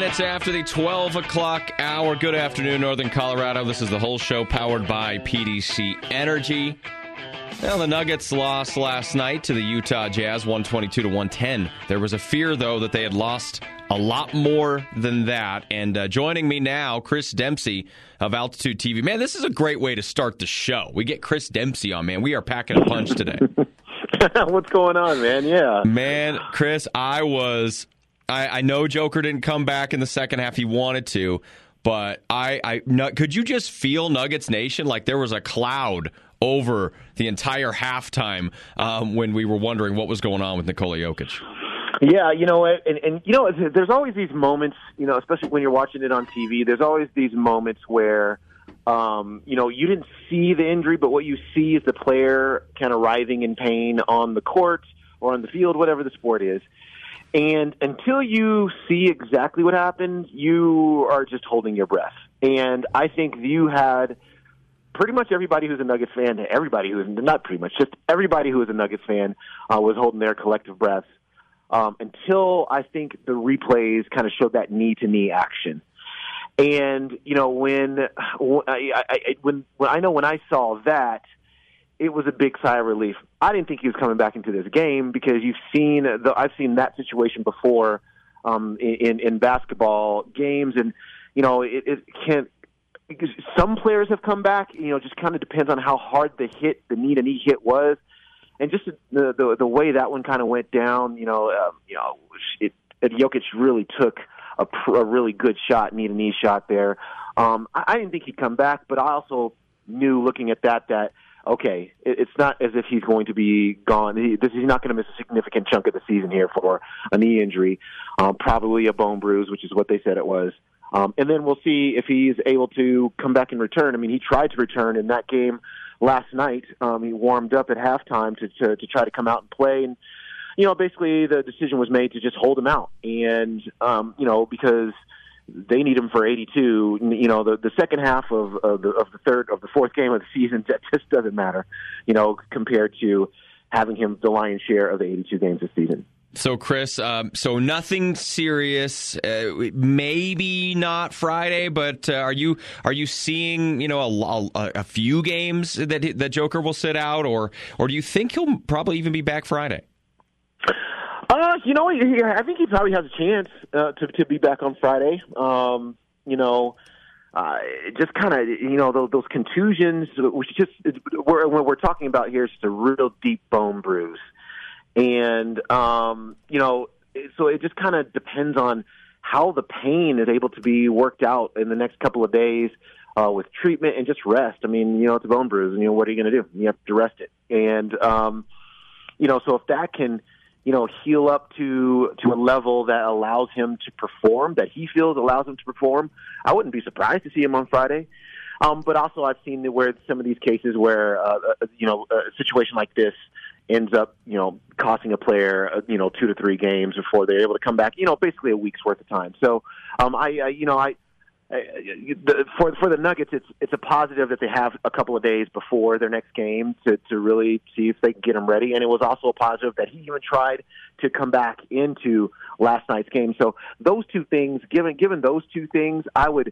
minutes after the 12 o'clock hour. Good afternoon, Northern Colorado. This is the whole show powered by PDC Energy. Well, the Nuggets lost last night to the Utah Jazz, 122-110. There was a fear, though, that they had lost a lot more than that. And joining me now, Chris Dempsey of Altitude TV. Man, this is a great way to start the show. We get Chris Dempsey on, man. We are packing a punch today. What's going on, man? Yeah. Man, Chris, I know Joker didn't come back in the second half. He wanted to, but could you just feel Nuggets Nation? Like there was a cloud over the entire halftime when we were wondering what was going on with Nikola Jokic. Yeah, and there's always these moments, especially when you're watching it on TV, there's always these moments where, you didn't see the injury, but what you see is the player kind of writhing in pain on the court or on the field, whatever the sport is. And until you see exactly what happened, you are just holding your breath. And I think you had pretty much everybody who's a Nuggets fan, just everybody who is a Nuggets fan was holding their collective breaths until I think the replays kind of showed that knee-to-knee action. And when I saw that, it was a big sigh of relief. I didn't think he was coming back into this game because I've seen that situation before in basketball games, and it can't. Because some players have come back. Just kind of depends on how hard the knee-to-knee hit was, and just the way that one kind of went down. Jokic really took a really good knee-to-knee shot there. I didn't think he'd come back, but I also knew looking at that okay, it's not as if he's going to be gone. He's not going to miss a significant chunk of the season here for a knee injury, probably a bone bruise, which is what they said it was. And then we'll see if he's able to come back and return. I mean, he tried to return in that game last night. He warmed up at halftime to try to come out and play. And, basically the decision was made to just hold him out. And, because they need him for 82, the second half of the fourth game of the season, that just doesn't matter, compared to having him the lion's share of the 82 games this season. So, Chris, so nothing serious, maybe not Friday, but are you seeing, a few games that Joker will sit out, or do you think he'll probably even be back Friday? I think he probably has a chance to be back on Friday. Just kind of, those contusions, which what we're talking about here is just a real deep bone bruise. And, so it just kind of depends on how the pain is able to be worked out in the next couple of days with treatment and just rest. I mean, it's a bone bruise, and, what are you going to do? You have to rest it. And, so if that can, heal up to a level that allows him to perform, that he feels allows him to perform, I wouldn't be surprised to see him on Friday. But also I've seen where some of these cases where, a situation like this ends up, costing a player, 2 to 3 games before they're able to come back, basically a week's worth of time. So, for the Nuggets, it's a positive that they have a couple of days before their next game to really see if they can get them ready. And it was also a positive that he even tried to come back into last night's game. So those two things, given those two things, I would,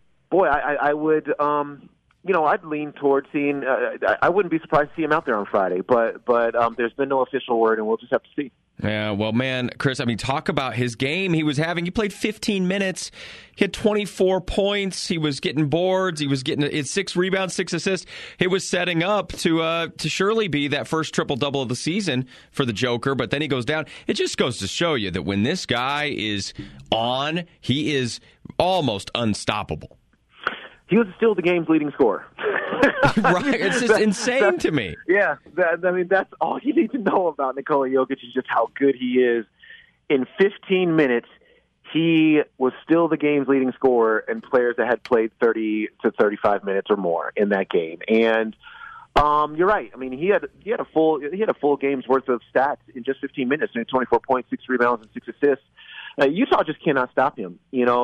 I'd lean towards seeing. I wouldn't be surprised to see him out there on Friday, but there's been no official word, and we'll just have to see. Yeah, well, man, Chris, talk about his game he was having. He played 15 minutes. He had 24 points. He was getting boards. He was getting 6 rebounds, 6 assists. It was setting up to surely be that first triple-double of the season for the Joker, but then he goes down. It just goes to show you that when this guy is on, he is almost unstoppable. He was still the game's leading scorer. Right, it's just insane to me. Yeah, that's all you need to know about Nikola Jokic is just how good he is. In 15 minutes, he was still the game's leading scorer, and players that had played 30 to 35 minutes or more in that game. And you're right. He had a full game's worth of stats in just 15 minutes. 24 points, 6 rebounds, and 6 assists. Utah just cannot stop him.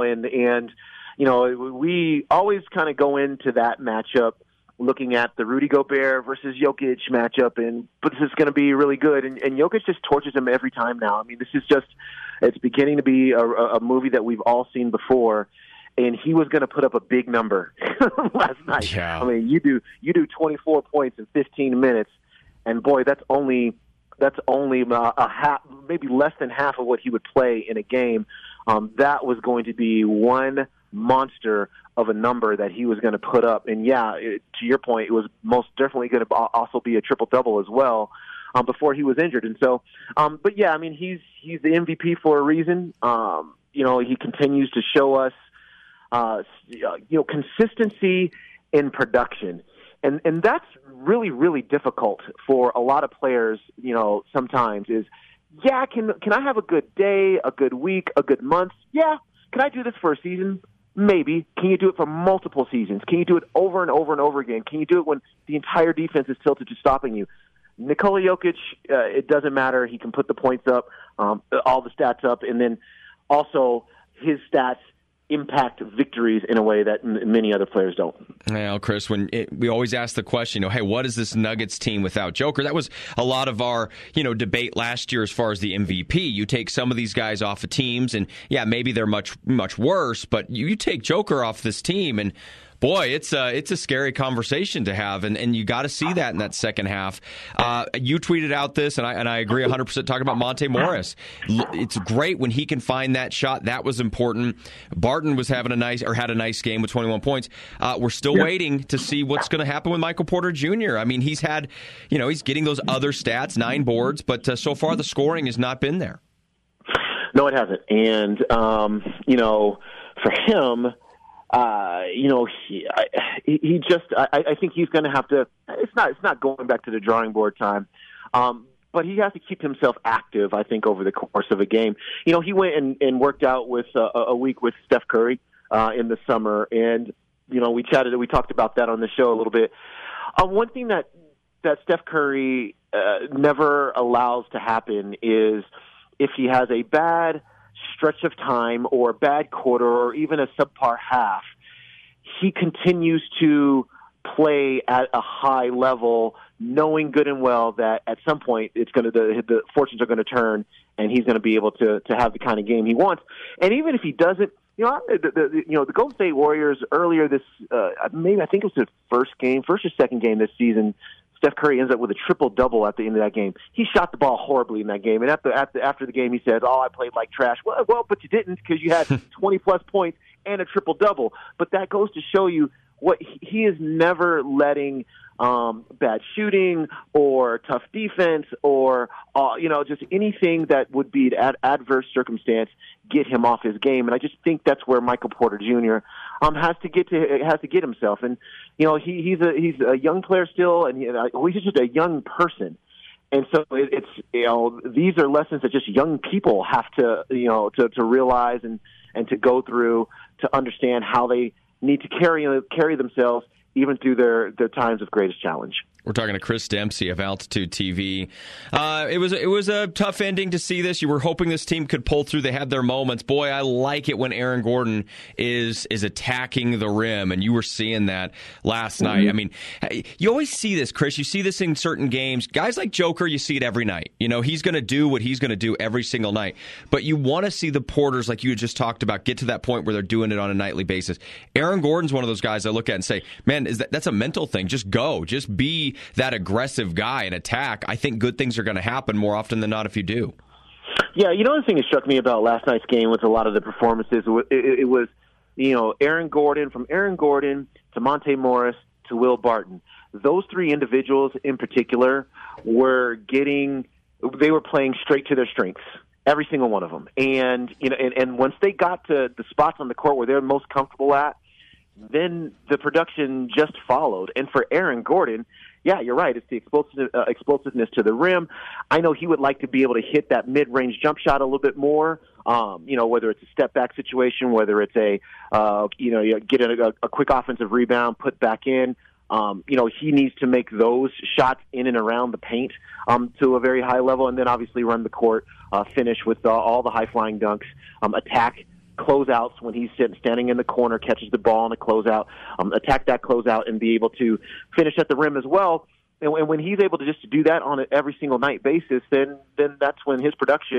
We always kind of go into that matchup looking at the Rudy Gobert versus Jokic matchup, but this is going to be really good. And Jokic just torches him every time now. This is just, It's beginning to be a movie that we've all seen before. And he was going to put up a big number last night. Yeah. I mean, you do 24 points in 15 minutes, and boy, that's only a half, maybe less than half of what he would play in a game. That was going to be one monster of a number that he was going to put up. And yeah, to your point, it was most definitely going to also be a triple-double as well before he was injured. And so, but yeah, I mean, he's the MVP for a reason. He continues to show us, consistency in production. And that's really, really difficult for a lot of players, sometimes is, yeah, can I have a good day, a good week, a good month? Yeah. Can I do this for a season? Maybe. Can you do it for multiple seasons? Can you do it over and over and over again? Can you do it when the entire defense is tilted to stopping you? Nikola Jokic, it doesn't matter. He can put the points up, all the stats up, and then also his stats impact victories in a way that many other players don't. Well, Chris, we always ask the question, hey, what is this Nuggets team without Joker? That was a lot of our, debate last year as far as the MVP. You take some of these guys off of teams, and yeah, maybe they're much, much worse, but you take Joker off this team, and boy, it's a scary conversation to have, and you got to see that in that second half. You tweeted out this, and I agree 100% talking about Monte Morris. It's great when he can find that shot. That was important. Barton was had a nice game with 21 points. We're still waiting to see what's going to happen with Michael Porter Jr. I mean, he's had, he's getting those other stats, 9 boards, but so far the scoring has not been there. No, it hasn't. And, for him, he just, I think he's going to have to, it's not going back to the drawing board time. But he has to keep himself active, I think, over the course of a game. He went and worked out with a week with Steph Curry in the summer. And, we talked about that on the show a little bit. One thing that Steph Curry never allows to happen is if he has a bad stretch of time or a bad quarter or even a subpar half, he continues to play at a high level, knowing good and well that at some point the fortunes are going to turn and he's going to be able to have the kind of game he wants. And even if he doesn't, the Golden State Warriors earlier this, I think it was the first or second game this season, Steph Curry ends up with a triple-double at the end of that game. He shot the ball horribly in that game, and after the game he said, I played like trash. Well, but you didn't, because you had 20-plus points and a triple-double. But that goes to show you what he is never letting bad shooting or tough defense or just anything that would be an adverse circumstance get him off his game. And I just think that's where Michael Porter Jr. has to get himself. And he's a young player still, and he's just a young person. And so it's these are lessons that just young people have to to realize and to go through to understand how they need to carry themselves even through their times of greatest challenge. We're talking to Chris Dempsey of Altitude TV. It was a tough ending to see this. You were hoping this team could pull through. They had their moments. Boy, I like it when Aaron Gordon is attacking the rim, and you were seeing that last night. I mean, you always see this, Chris. You see this in certain games. Guys like Joker, you see it every night. He's going to do what he's going to do every single night. But you want to see the Porters, like you just talked about, get to that point where they're doing it on a nightly basis. Aaron Gordon's one of those guys I look at and say, man, that's a mental thing. Just go. Just be that aggressive guy and attack. I think good things are going to happen more often than not if you do. Yeah, the thing that struck me about last night's game with a lot of the performances, it was, Aaron Gordon, from Aaron Gordon to Monte Morris to Will Barton. Those three individuals in particular they were playing straight to their strengths, every single one of them. And, and once they got to the spots on the court where they're most comfortable at, then the production just followed. And for Aaron Gordon, yeah, you're right. It's the explosiveness to the rim. I know he would like to be able to hit that mid-range jump shot a little bit more. Whether it's a step-back situation, whether it's get a quick offensive rebound, put back in. He needs to make those shots in and around the paint to a very high level, and then obviously run the court, finish with all the high-flying dunks, attack closeouts when he's standing in the corner, catches the ball in a closeout, attack that closeout and be able to finish at the rim as well. And when he's able to just do that on an every single night basis, then that's when his production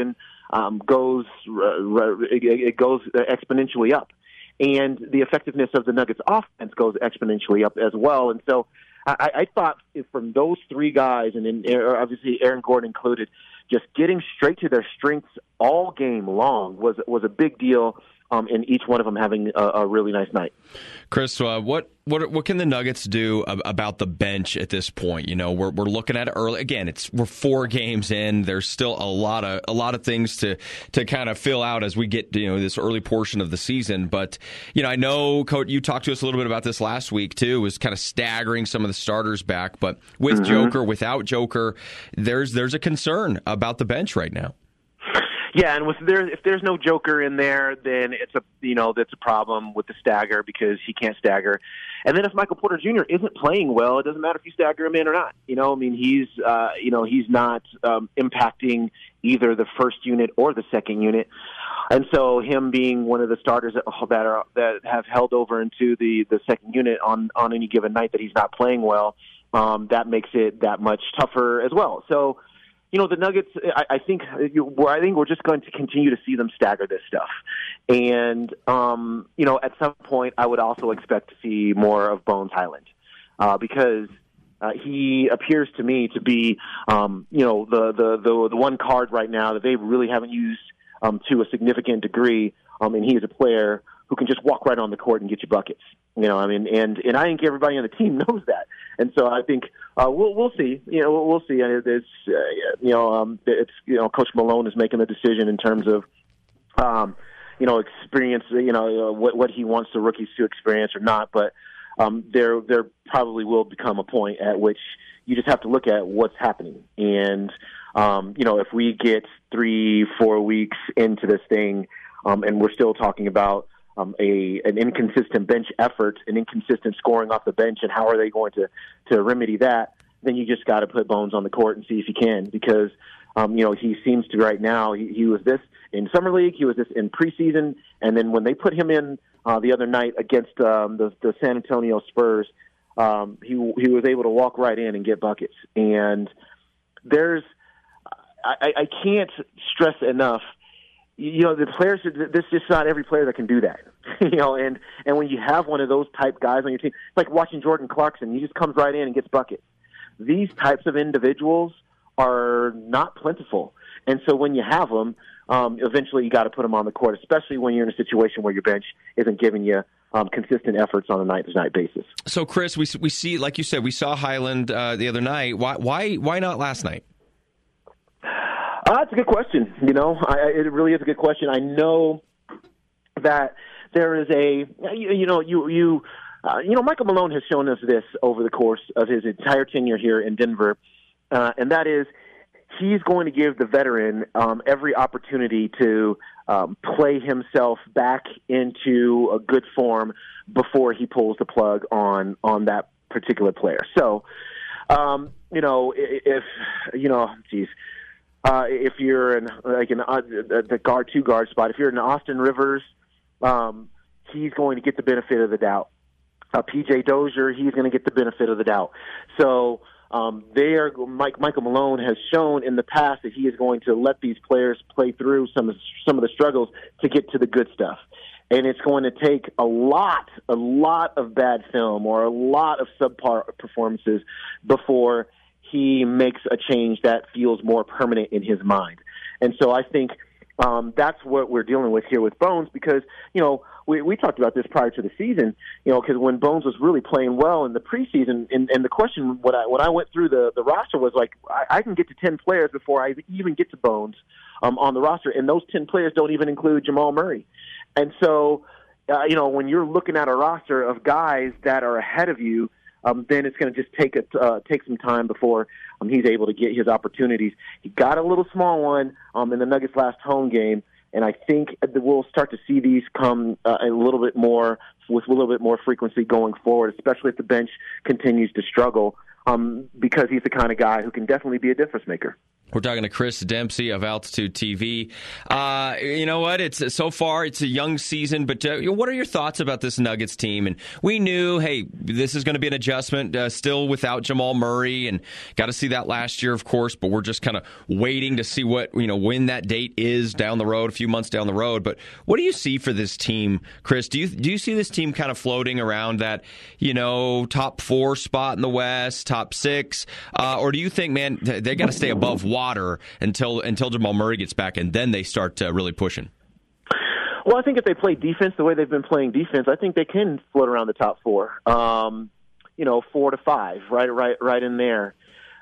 goes exponentially up, and the effectiveness of the Nuggets offense goes exponentially up as well. And so I thought from those three guys, and then obviously Aaron Gordon included, just getting straight to their strengths all game long was a big deal. And each one of them having a really nice night. Chris, what can the Nuggets do about the bench at this point? You know, we're looking at it early. Again, we're 4 games in. There's still a lot of things to kind of fill out as we get this early portion of the season. But I know, Coach, you talked to us a little bit about this last week too. Was kind of staggering some of the starters back, but with Joker, without Joker, there's a concern about the bench right now. Yeah, and if there's no Joker in there, then that's a problem with the stagger because he can't stagger. And then if Michael Porter Jr. isn't playing well, it doesn't matter if you stagger him in or not. He's not impacting either the first unit or the second unit. And so him being one of the starters that have held over into the second unit on any given night that he's not playing well, that makes it that much tougher as well. So. The Nuggets, I think we're just going to continue to see them stagger this stuff. And, at some point, I would also expect to see more of Bones Hyland because he appears to me to be, the one card right now that they really haven't used to a significant degree. And he is a player who can just walk right on the court and get you buckets. And I think everybody on the team knows that. And so I think we'll see. We'll see. It's Coach Malone is making the decision in terms of experience. What he wants the rookies to experience or not. But there probably will become a point at which you just have to look at what's happening. And if we get 3-4 weeks into this thing, and we're still talking about an inconsistent bench effort, an inconsistent scoring off the bench, and how are they going to remedy that, then you just got to put Bones on the court and see if he can, because he seems to right now, he was this in Summer League, he was this in preseason, and then when they put him in the other night against the San Antonio Spurs, he was able to walk right in and get buckets. And I can't stress enough, the players, this is not every player that can do that. And when you have one of those type guys on your team, it's like watching Jordan Clarkson. He just comes right in and gets buckets. These types of individuals are not plentiful. And so when you have them, eventually you got to put them on the court, especially when you're in a situation where your bench isn't giving you consistent efforts on a night-to-night basis. So, Chris, we see, like you said, we saw Hyland the other night. Why not last night? That's a good question. It really is a good question. I know that there is Michael Malone has shown us this over the course of his entire tenure here in Denver, and that is he's going to give the veteran every opportunity to play himself back into a good form before he pulls the plug on that particular player. So, if you're in the guard 2 guard spot, if you're in Austin Rivers, he's going to get the benefit of the doubt. PJ Dozier, he's going to get the benefit of the doubt. So Michael Malone has shown in the past that he is going to let these players play through some of the struggles to get to the good stuff. And it's going to take a lot of bad film or a lot of subpar performances before he makes a change that feels more permanent in his mind. And so I think that's what we're dealing with here with Bones, because, we talked about this prior to the season, because when Bones was really playing well in the preseason, and the question when I went through the roster was like, I can get to 10 players before I even get to Bones on the roster, and those 10 players don't even include Jamal Murray. And so, when you're looking at a roster of guys that are ahead of you, then it's going to just take some time before he's able to get his opportunities. He got a little small one in the Nuggets' last home game, and I think that we'll start to see these come a little bit more frequency going forward, especially if the bench continues to struggle, because he's the kind of guy who can definitely be a difference maker. We're talking to Chris Dempsey of Altitude TV. You know what? So far, it's a young season, but what are your thoughts about this Nuggets team? And we knew, hey, this is going to be an adjustment, still without Jamal Murray, and got to see that last year, of course, but we're just kind of waiting to see when that date is down the road, a few months down the road. But what do you see for this team, Chris? Do you see this team kind of floating around that, top 4 spot in the West, top 6? Or do you think, man, they got to stay above water until Jamal Murray gets back, and then they start really pushing? Well, I think if they play defense the way they've been playing defense, I think they can float around the top 4. 4 to 5, right in there.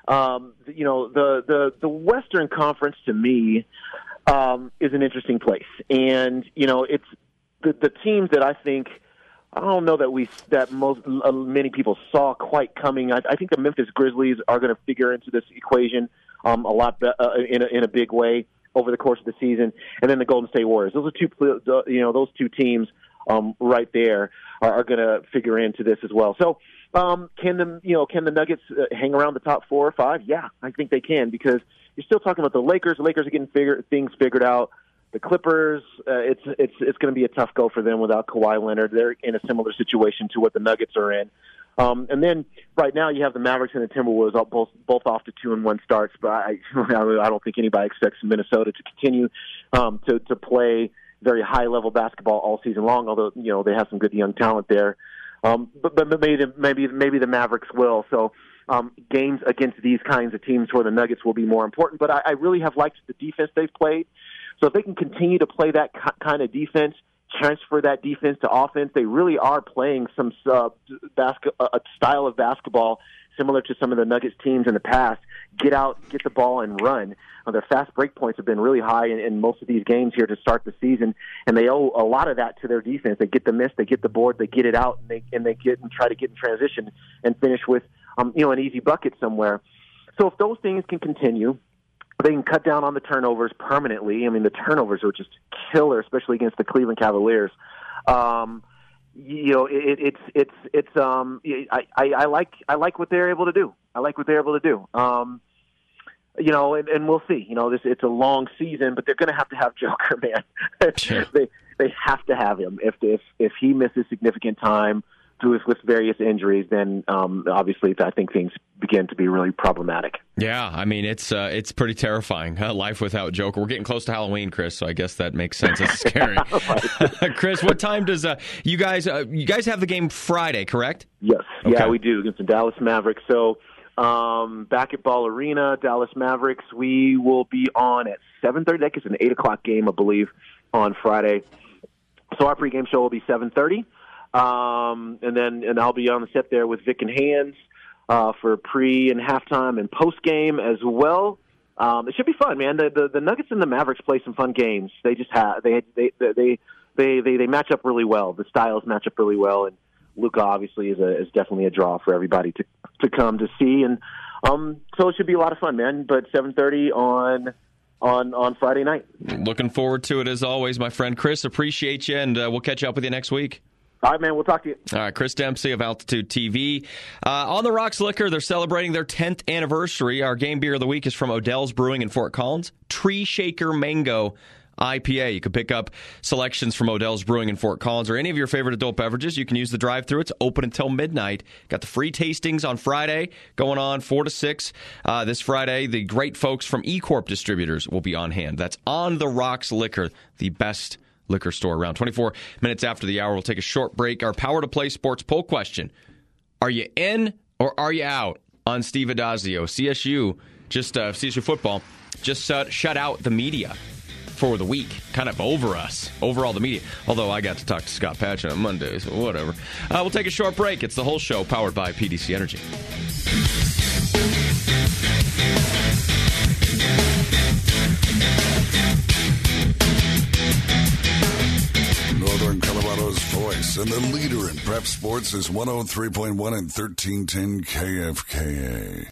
The Western Conference to me is an interesting place, and it's the teams that I think. I don't know that many people saw quite coming. I think the Memphis Grizzlies are going to figure into this equation a lot in a big way over the course of the season, and then the Golden State Warriors. Those are those two teams right there are going to figure into this as well. So, can the Nuggets hang around the top 4 or 5? Yeah, I think they can, because you're still talking about the Lakers. The Lakers are getting things figured out. The Clippers, it's going to be a tough go for them without Kawhi Leonard. They're in a similar situation to what the Nuggets are in. And then right now you have the Mavericks and the Timberwolves both off to 2-1 starts. But I don't think anybody expects Minnesota to continue to play very high level basketball all season long. Although they have some good young talent there. But maybe the Mavericks will. So games against these kinds of teams where the Nuggets will be more important. But I really have liked the defense they've played. So if they can continue to play that kind of defense, transfer that defense to offense, they really are playing some a style of basketball similar to some of the Nuggets teams in the past. Get out, get the ball, and run. Their fast break points have been really high in most of these games here to start the season, and they owe a lot of that to their defense. They get the miss, they get the board, they get it out, and they try to get in transition and finish with an easy bucket somewhere. So if those things can continue, they can cut down on the turnovers permanently. I mean, the turnovers are just killer, especially against the Cleveland Cavaliers. I like what they're able to do. And we'll see. It's a long season, but they're going to have Joker, man. Sure. They have to have him. If he misses significant time with various injuries, then obviously I think things begin to be really problematic. Yeah, I mean, it's pretty terrifying. Life without Joker. We're getting close to Halloween, Chris, so I guess that makes sense. It's scary. Chris, what time does you guys have the game Friday, correct? Yes. Okay. Yeah, we do, against the Dallas Mavericks. So back at Ball Arena, Dallas Mavericks, we will be on at 7:30. That is an 8 o'clock game, I believe, on Friday. So our pregame show will be 7:30. And I'll be on the set there with Vic and Hands for pre and halftime and post game as well. It should be fun, man. The Nuggets and the Mavericks play some fun games. They just have they match up really well. The styles match up really well, and Luka obviously is definitely a draw for everybody to come to see. And so it should be a lot of fun, man. But 7:30 on Friday night. Looking forward to it as always, my friend Chris. Appreciate you, and we'll catch up with you next week. All right, man, we'll talk to you. All right, Chris Dempsey of Altitude TV. On the Rocks Liquor, they're celebrating their 10th anniversary. Our game beer of the week is from Odell's Brewing in Fort Collins, Tree Shaker Mango IPA. You can pick up selections from Odell's Brewing in Fort Collins or any of your favorite adult beverages. You can use the drive-thru. It's open until midnight. Got the free tastings on Friday going on 4 to 6. This Friday, the great folks from E-Corp Distributors will be on hand. That's On the Rocks Liquor, the best liquor store around. 24 minutes after the hour, we'll take a short break. Our Power to Play Sports poll question: are you in or are you out on Steve Addazio? CSU football just shut out the media for the week, kind of over all the media. Although I got to talk to Scott Patchen on Monday, so whatever. We'll take a short break. It's the whole show, powered by PDC Energy. Northern Colorado's voice and the leader in prep sports is 103.1 and 1310 KFKA.